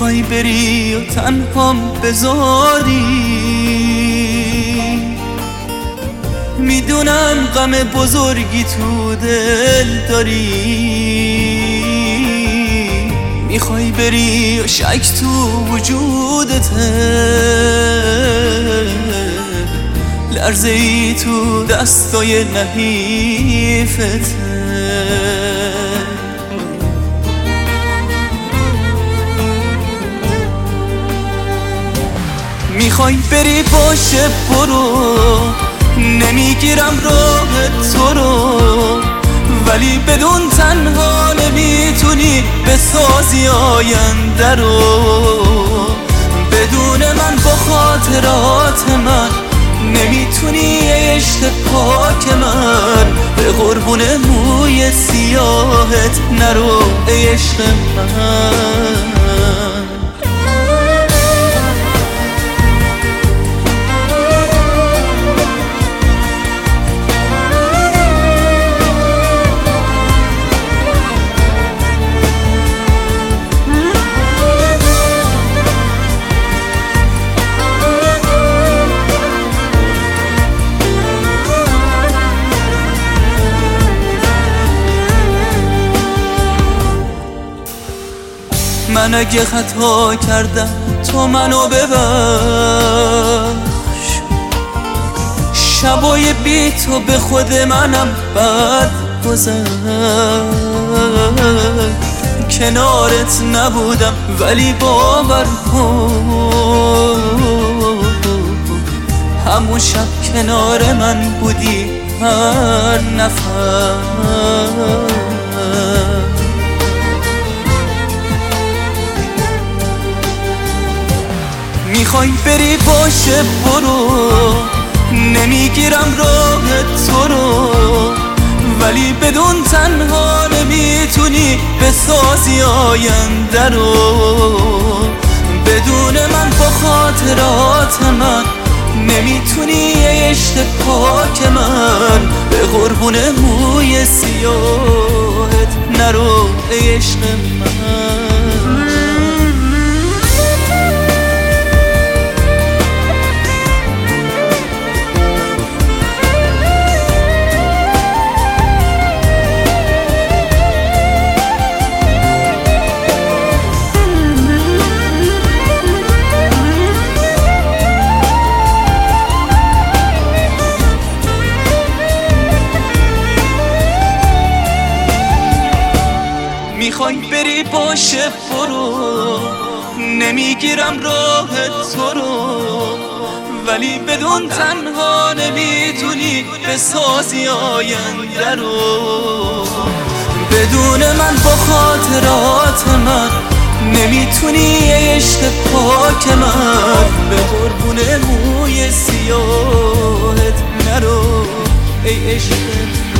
میخوای بری و تنهام بذاری، میدونم غم بزرگی تو دل داری. میخوای بری و شک تو وجودته، لرزه ای تو دستای نحیفته. میخوای بری باشه برو، نمیگیرم راه تو رو، ولی بدون تنها نمیتونی بسازی آینده رو. بدون من با خاطرات من نمیتونی عشق پاک من، به قربون موی سیاهت نرو ای عشق من. من اگه خطا کردم تو منو ببخش، شبای بی تو به خود منم بد گذشت. کنارت نبودم ولی باور کن، همون شب کنار من بودی هر نفر. میخوای بری باشه برو، نمیگیرم راه تو رو، ولی بدون تنها نمیتونی بسازی آینده رو. بدون من با خاطرات من نمیتونی عشق پاک من، به قربون موی سیاهت نرو ای عشق من. میخوای بری باشه برو، نمیگیرم راه تو رو، ولی بدون تنها نمیتونی بسازی آینده رو. بدون من با خاطرات من نمیتونی عشق پاک من، به قربون موی سیاهت نرو ای عشق